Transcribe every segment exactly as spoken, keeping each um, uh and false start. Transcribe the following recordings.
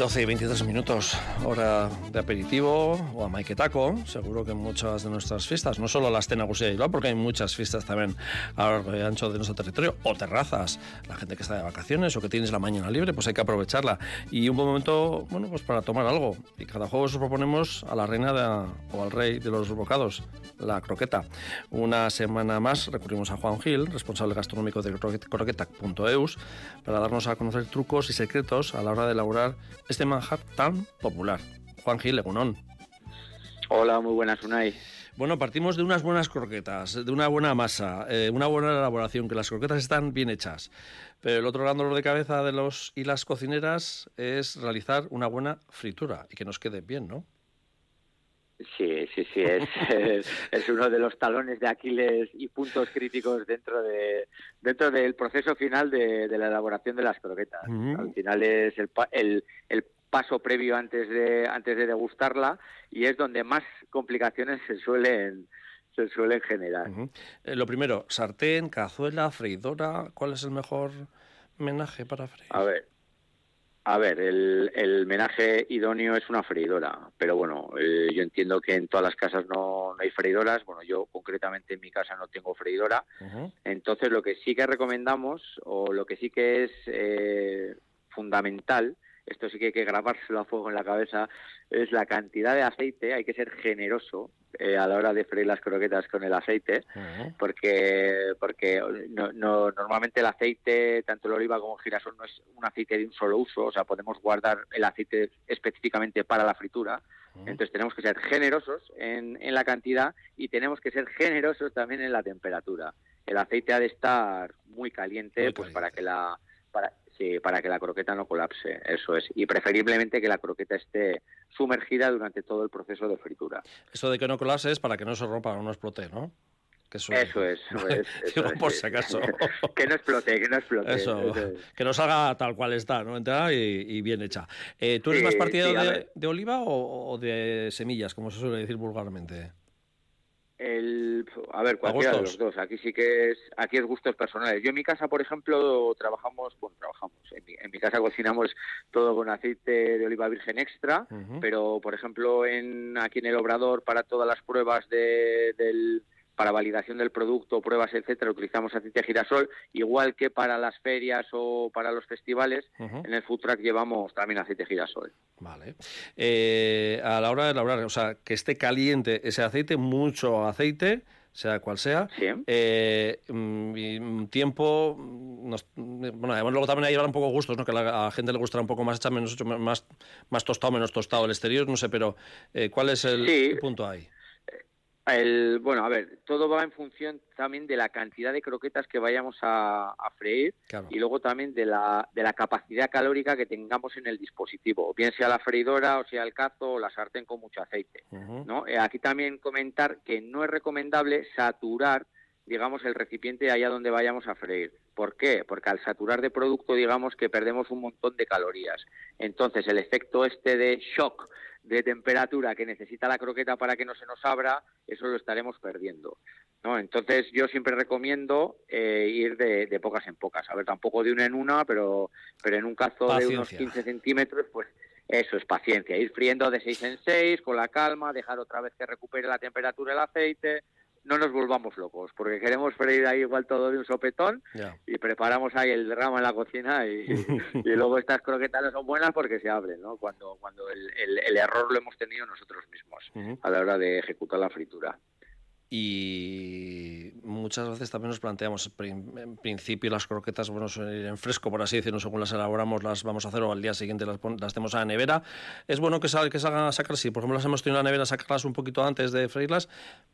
doce y veintitrés minutos, hora de aperitivo o amaiketako, seguro que en muchas de nuestras fiestas, no solo las Nagusia de Bilbao, porque hay muchas fiestas también a lo largo y ancho de nuestro territorio, o terrazas, la gente que está de vacaciones o que tienes la mañana libre, pues hay que aprovecharla. Y un buen momento, bueno, pues para tomar algo. Y cada juego os proponemos a la reina de, o al rey de los bocados, la croqueta. Una semana más recurrimos a Juan Gil, responsable gastronómico de croqueta punto eus, para darnos a conocer trucos y secretos a la hora de elaborar este manjar tan popular. Juan Gil, egunon. Hola, muy buenas, Unai. Bueno, partimos de unas buenas croquetas, de una buena masa, eh, una buena elaboración, que las croquetas están bien hechas. Pero el otro gran dolor de cabeza de los y las cocineras es realizar una buena fritura y que nos quede bien, ¿no? Sí, sí, sí, es, es, es uno de los talones de Aquiles y puntos críticos dentro de dentro del proceso final de, de la elaboración de las croquetas. Uh-huh. Al final es el, el, el paso previo antes de antes de degustarla y es donde más complicaciones se suelen se suelen generar. Uh-huh. Eh, lo primero, sartén, cazuela, freidora, ¿cuál es el mejor menaje para freír? A ver. A ver, el, el menaje idóneo es una freidora, pero bueno, eh, yo entiendo que en todas las casas no, no hay freidoras. Bueno, yo concretamente en mi casa no tengo freidora, uh-huh. Entonces lo que sí que recomendamos, o lo que sí que es eh, fundamental, esto sí que hay que grabárselo a fuego en la cabeza, es la cantidad de aceite. Hay que ser generoso eh, a la hora de freír las croquetas con el aceite, uh-huh. porque porque no, no, normalmente el aceite, tanto el oliva como el girasol, no es un aceite de un solo uso, o sea, podemos guardar el aceite específicamente para la fritura. Uh-huh. Entonces tenemos que ser generosos en, en la cantidad y tenemos que ser generosos también en la temperatura. El aceite ha de estar muy caliente, muy pues caliente. para que la... para Sí, para que la croqueta no colapse, eso es. Y preferiblemente que la croqueta esté sumergida durante todo el proceso de fritura. Eso de que no colapse es para que no se rompa o no explote, ¿no? Que eso, eso es. Eso es Digo, eso por es, si acaso. Que no explote, que no explote. Eso, eso es. Que no salga tal cual está, ¿no? Entrada y, y bien hecha. Eh, ¿Tú eres sí, más partidario sí, de, de oliva o, o de semillas, como se suele decir vulgarmente? El, a ver, cualquiera de los dos. Aquí sí que es, aquí es gustos personales. Yo en mi casa, por ejemplo, trabajamos, bueno, trabajamos. En mi, en mi casa cocinamos todo con aceite de oliva virgen extra, uh-huh. pero por ejemplo, en aquí en el Obrador para todas las pruebas de, del para validación del producto, pruebas, etcétera, utilizamos aceite de girasol, igual que para las ferias o para los festivales, uh-huh. en el food truck llevamos también aceite de girasol. Vale. Eh, a la hora de elaborar, o sea, que esté caliente ese aceite, mucho aceite, sea cual sea, sí. eh, y tiempo, nos, bueno, además luego también hay que llevar un poco gustos, ¿no? Que a la, a la gente le gustará un poco más hecha, menos hecho, más, más tostado, menos tostado el exterior, no sé, pero eh, ¿cuál es el, sí. el punto ahí? El, bueno, a ver, todo va en función también de la cantidad de croquetas que vayamos a, a freír, claro. Y luego también de la, de la capacidad calórica que tengamos en el dispositivo, bien sea la freidora o sea el cazo o la sartén con mucho aceite, uh-huh. ¿no? Eh, aquí también comentar que no es recomendable saturar, digamos, el recipiente allá donde vayamos a freír. ¿Por qué? Porque al saturar de producto, digamos que perdemos un montón de calorías. Entonces, el efecto este de shock de temperatura que necesita la croqueta para que no se nos abra, eso lo estaremos perdiendo, ¿no? Entonces yo siempre recomiendo eh, ir de, de pocas en pocas, a ver, tampoco de una en una, pero pero en un cazo paciencia. De unos quince centímetros, pues eso es paciencia, ir friendo de seis en seis, con la calma, dejar otra vez que recupere la temperatura el aceite. No nos volvamos locos, porque queremos freír ahí igual todo de un sopetón, yeah. Y preparamos ahí el drama en la cocina y, y luego estas croquetas no son buenas porque se abren, ¿no? Cuando cuando el, el, el error lo hemos tenido nosotros mismos uh-huh. a la hora de ejecutar la fritura. Y muchas veces también nos planteamos, en principio las croquetas, bueno, en fresco, por así decirlo, según las elaboramos, las vamos a hacer o al día siguiente las, las tenemos a la nevera. Es bueno que salgan que salgan a sacar, si por ejemplo las hemos tenido en la nevera, sacarlas un poquito antes de freírlas.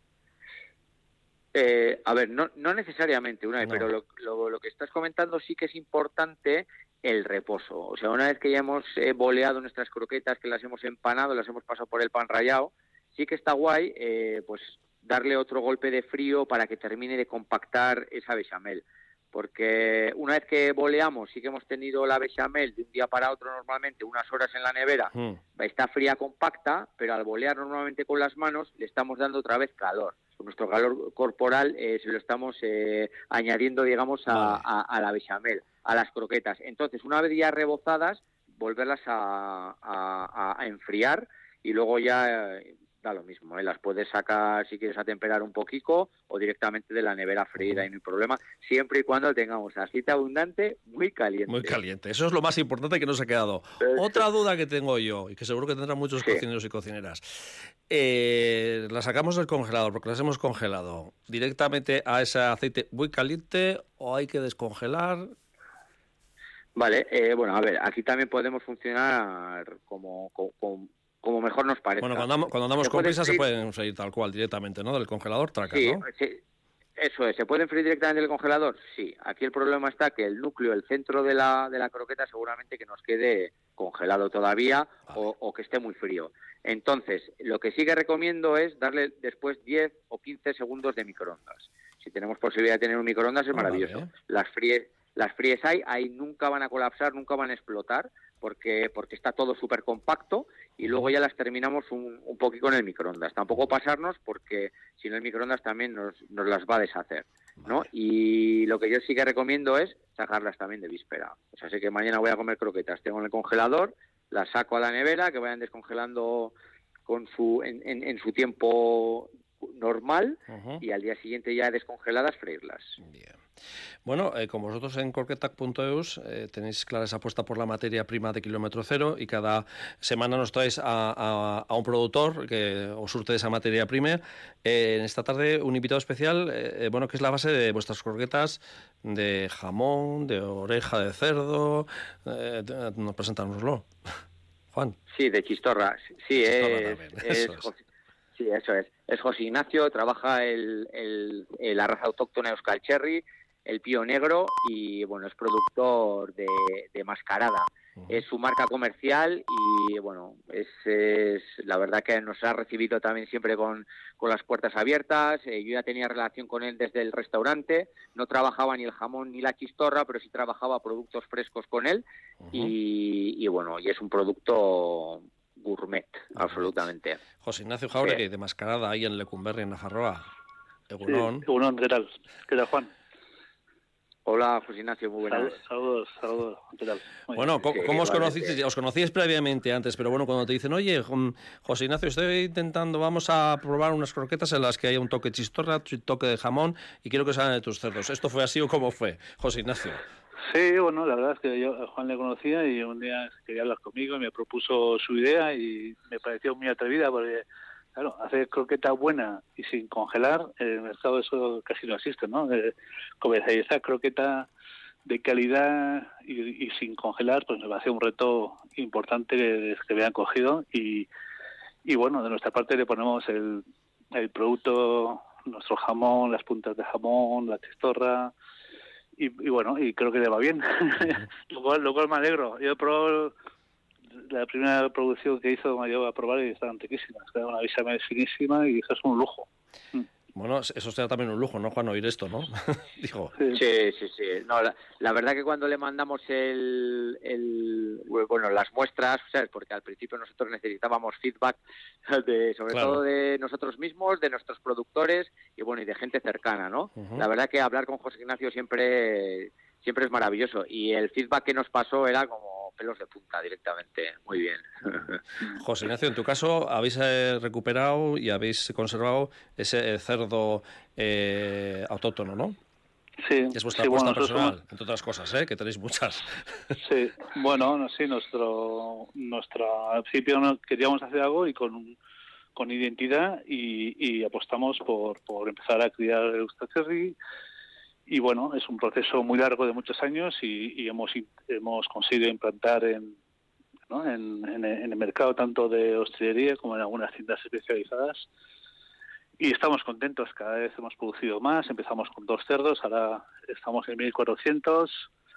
Eh, a ver, no, no necesariamente, Unai, no. pero lo, lo, lo que estás comentando sí que es importante el reposo. O sea, una vez que ya hemos eh, boleado nuestras croquetas, que las hemos empanado, las hemos pasado por el pan rallado, sí que está guay, eh, pues darle otro golpe de frío para que termine de compactar esa bechamel. Porque una vez que boleamos, sí que hemos tenido la bechamel de un día para otro normalmente, unas horas en la nevera, mm. está fría, compacta, pero al bolear normalmente con las manos le estamos dando otra vez calor. Nuestro calor corporal eh, se lo estamos eh, añadiendo, digamos, a, vale. a, a la bechamel, a las croquetas. Entonces, una vez ya rebozadas, volverlas a, a, a enfriar y luego ya eh, da lo mismo, ¿eh? Las puedes sacar si quieres a temperar un poquito o directamente de la nevera freída, y no hay problema, siempre y cuando tengamos aceite abundante muy caliente. Muy caliente, eso es lo más importante que nos ha quedado. Eso. Otra duda que tengo yo, y que seguro que tendrán muchos sí. cocineros y cocineras, eh, las sacamos del congelador, porque las hemos congelado, ¿directamente a ese aceite muy caliente o hay que descongelar? Vale, eh, bueno, a ver, aquí también podemos funcionar como... como, como como mejor nos parezca. Bueno, cuando, cuando andamos con prisa se pueden freír tal cual directamente, ¿no? Del congelador, traca, sí, ¿no? Sí, eso es. ¿Se pueden freír directamente del congelador? Sí. Aquí el problema está que el núcleo, el centro de la, de la croqueta seguramente que nos quede congelado todavía vale. o, o que esté muy frío. Entonces, lo que sí que recomiendo es darle después diez o quince segundos de microondas. Si tenemos posibilidad de tener un microondas es ah, maravilloso. Vale. Las fríes, las fríes hay, ahí nunca van a colapsar, nunca van a explotar, porque porque está todo súper compacto y luego ya las terminamos un, un poquito en el microondas. Tampoco pasarnos porque si no el microondas también nos, nos las va a deshacer, ¿no? Vale. Y lo que yo sí que recomiendo es sacarlas también de víspera. O sea, sé que mañana voy a comer croquetas, tengo en el congelador, las saco a la nevera, que vayan descongelando con su en, en, en su tiempo normal uh-huh. y al día siguiente ya descongeladas freírlas. Bien. Bueno, eh, como vosotros en croquetac punto eus eh, tenéis clara esa apuesta por la materia prima de kilómetro cero y cada semana nos traéis a, a, a un productor que os surte de esa materia prima. Eh, en esta tarde un invitado especial, eh, bueno, que es la base de vuestras croquetas de jamón, de oreja de cerdo. Eh, no, presentárnoslo, Juan. Sí, de chistorra. Sí, de chistorra es, también. es, Eso es. Sí, eso es. Es José Ignacio, trabaja el, el, el, la raza autóctona Euskal Cherry, el pío negro, y bueno, es productor de, de Mascarada. Uh-huh. Es su marca comercial y bueno, es, es la verdad que nos ha recibido también siempre con, con las puertas abiertas. Eh, yo ya tenía relación con él desde el restaurante, no trabajaba ni el jamón ni la chistorra, pero sí trabajaba productos frescos con él. Uh-huh. y, y bueno, y es un producto gourmet, absolutamente. José Ignacio Jauregui, de Mascarada, ahí en Lecumberri, en Nafarroa. Egunon. Sí, Egunon, ¿qué tal? ¿Qué tal, Juan? Hola, José Ignacio, muy buenas. Saludos, saludos, ¿qué tal? Muy bueno, ¿cómo, sí, ¿cómo os conociste? Os conocíais previamente antes, pero bueno, cuando te dicen, oye, José Ignacio, estoy intentando, vamos a probar unas croquetas en las que haya un toque chistorra, un toque de jamón, y quiero que salgan de tus cerdos. ¿Esto fue así o cómo fue, José Ignacio? Sí, bueno, la verdad es que yo a Juan le conocía y un día quería hablar conmigo y me propuso su idea y me pareció muy atrevida porque, claro, hacer croqueta buena y sin congelar, en el mercado eso casi no existe, ¿no? Eh, comercializar croqueta de calidad y, y sin congelar, pues me parece un reto importante que, que me han cogido y, y bueno, de nuestra parte le ponemos el, el producto, nuestro jamón, las puntas de jamón, la chistorra. Y, y bueno, y creo que le va bien. Uh-huh. lo, cual, lo cual me alegro. Yo he probado la primera producción que hizo, me llevo a probar y estaban riquísimas. Era una bechamel finísima y eso es un lujo. Bueno, eso será también un lujo, ¿no, Juan, oír esto, no? Digo. Sí, sí, sí. sí. No, la, la verdad que cuando le mandamos el, el bueno, las muestras, ¿sabes? Porque al principio nosotros necesitábamos feedback de, sobre claro. todo de nosotros mismos, de nuestros productores y bueno, y de gente cercana, ¿no? Uh-huh. La verdad que hablar con José Ignacio siempre siempre es maravilloso y el feedback que nos pasó era como pelos de punta directamente. Muy bien. José Ignacio, en tu caso habéis eh, recuperado y habéis conservado ese cerdo eh, autóctono, ¿no? Sí. Es vuestra sí, apuesta bueno, personal, somos... entre otras cosas, ¿eh? Que tenéis muchas. Sí, bueno, sí, nuestro, nuestro al principio queríamos hacer algo y con, con identidad y, y apostamos por, por empezar a criar el Euskal Cherry. Y bueno, es un proceso muy largo de muchos años y, y hemos hemos conseguido implantar en, ¿no? en, en, en el mercado tanto de hostelería como en algunas tiendas especializadas. Y estamos contentos, cada vez hemos producido más, empezamos con dos cerdos, ahora estamos en mil cuatrocientos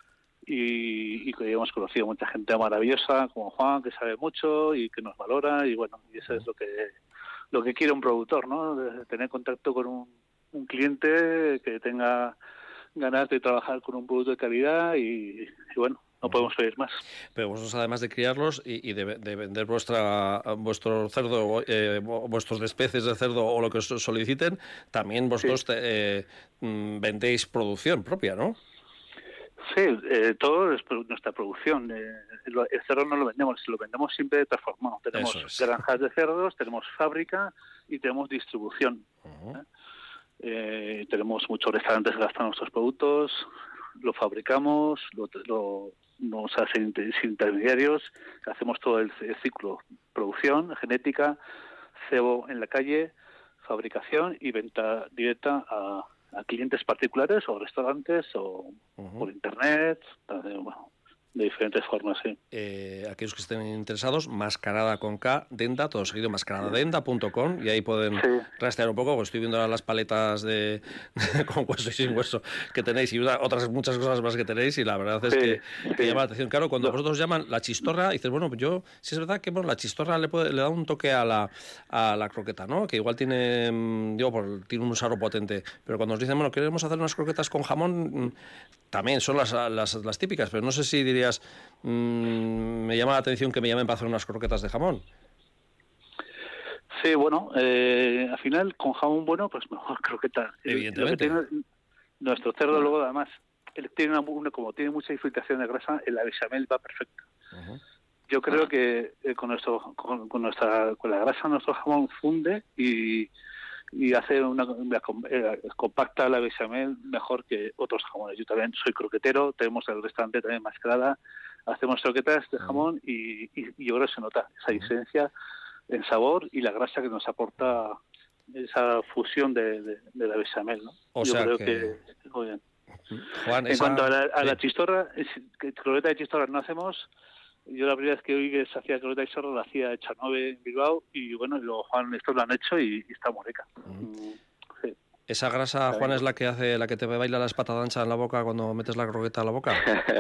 y, y hemos conocido mucha gente maravillosa como Juan, que sabe mucho y que nos valora y bueno, y eso es lo que lo que quiere un productor, ¿no? De tener contacto con un, un cliente que tenga ganas de trabajar con un producto de calidad y, y bueno, no podemos pedir más. Pero vosotros, además de criarlos y, y de, de vender vuestra vuestro cerdo, eh, vuestros despeces de cerdo o lo que os soliciten, también vosotros sí. te, eh, vendéis producción propia, ¿no? Sí, eh, todo es nuestra producción. Eh, el cerdo no lo vendemos, lo vendemos siempre transformado. Tenemos es. granjas de cerdos, tenemos fábrica y tenemos distribución. Uh-huh. ¿eh? Eh, tenemos muchos restaurantes que gastan nuestros productos, lo fabricamos, lo, lo, nos hacen intermediarios, hacemos todo el, el ciclo: producción, genética, cebo en la calle, fabricación y venta directa a a clientes particulares o restaurantes o uh-huh. por internet, de, bueno, de diferentes formas, sí. Eh, aquellos que estén interesados, Mascarada con K, Denda, todo seguido, mascarada denda punto com, y ahí pueden sí. rastrear un poco, porque estoy viendo ahora las paletas de, de con hueso y sin hueso que tenéis, y otras muchas cosas más que tenéis, y la verdad es sí, que, sí. que llama la atención. Claro, cuando no. vosotros llaman la chistorra, dices, bueno, yo, sí es verdad que bueno, la chistorra le, puede, le da un toque a la, a la croqueta, ¿no? Que igual tiene, digo, por, tiene un sabor potente, pero cuando nos dicen, bueno, queremos hacer unas croquetas con jamón, también son las, las, las típicas, pero no sé si diría Mmm, me llama la atención que me llamen para hacer unas croquetas de jamón. Sí, bueno, eh, al final con jamón bueno, pues mejor croqueta. Evidentemente. Lo que tiene nuestro cerdo luego, además, él tiene una, una, como tiene mucha infiltración de grasa, el bechamel va perfecto. Uh-huh. Yo creo que eh, con nuestro, con, con nuestra, con la grasa nuestro jamón funde y y hace una, una eh, compacta la bechamel mejor que otros jamones. Yo también soy croquetero, tenemos el restaurante también Mascarada, hacemos croquetas de jamón y, y, y yo creo que se nota esa diferencia en sabor y la grasa que nos aporta esa fusión de, de, de la bechamel, ¿no? O yo sea creo que... que muy bien. Juan, en esa... cuanto a la, a sí. la chistorra, croqueta de chistorra no hacemos. Yo la primera vez que oí que se hacía croqueta de chistorra la hacía Echanove en Bilbao y bueno, y luego Juan, estos lo han hecho y, y está muy rica. Uh-huh. Sí. ¿Esa grasa, Juan, es la que hace, la que te baila la espata ancha en la boca cuando metes la croqueta a la boca?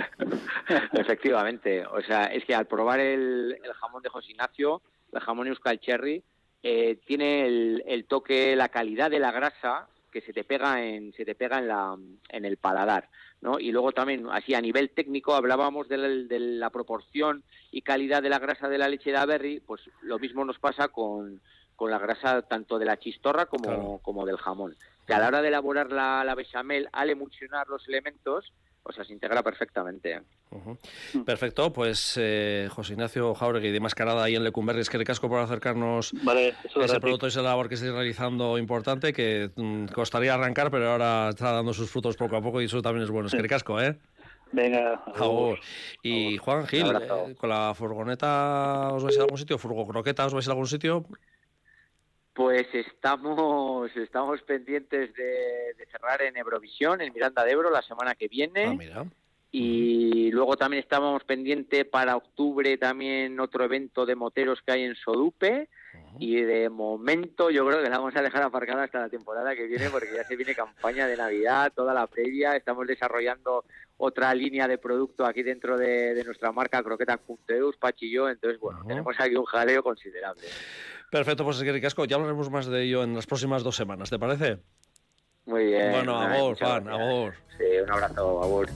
Efectivamente, o sea, es que al probar el, el jamón de José Ignacio, el jamón Euskal Cherry, eh, tiene el, el toque, la calidad de la grasa que se te pega en se te pega en la en el paladar, ¿no? Y luego también, así a nivel técnico, hablábamos de la, de la proporción y calidad de la grasa de la leche de Aberri, pues lo mismo nos pasa con, con la grasa tanto de la chistorra como, claro. como del jamón. Que a la hora de elaborar la, la bechamel, al emulsionar los elementos, o sea, se integra perfectamente. Uh-huh. Perfecto, pues eh, José Ignacio Jáuregui de Mascarada ahí en Lecumberri, es que recasco por acercarnos vale, ese producto y esa labor que estáis realizando importante, que mm, costaría arrancar, pero ahora está dando sus frutos poco a poco y eso también es bueno. Es que recasco, ¿eh? Venga, agur. Y Juan Gil, eh, ¿con la furgoneta os vais a algún sitio? ¿Furgo croqueta os vais a algún sitio? Pues estamos estamos pendientes de, de cerrar en Eurovisión, en Miranda de Ebro, la semana que viene. Ah, mira. Y uh-huh. luego también estábamos pendientes para octubre también otro evento de moteros que hay en Sodupe. Uh-huh. Y de momento yo creo que la vamos a dejar aparcada hasta la temporada que viene porque ya se viene campaña de Navidad, toda la previa. Estamos desarrollando otra línea de producto aquí dentro de, de nuestra marca Croquetas punto eus, Pachi y yo. Entonces, bueno, uh-huh. tenemos aquí un jaleo considerable. Perfecto, pues es que ricasco. Ya hablaremos más de ello en las próximas dos semanas, ¿te parece? Muy bien. Bueno, agur, Juan, agur. Sí, un abrazo, agur.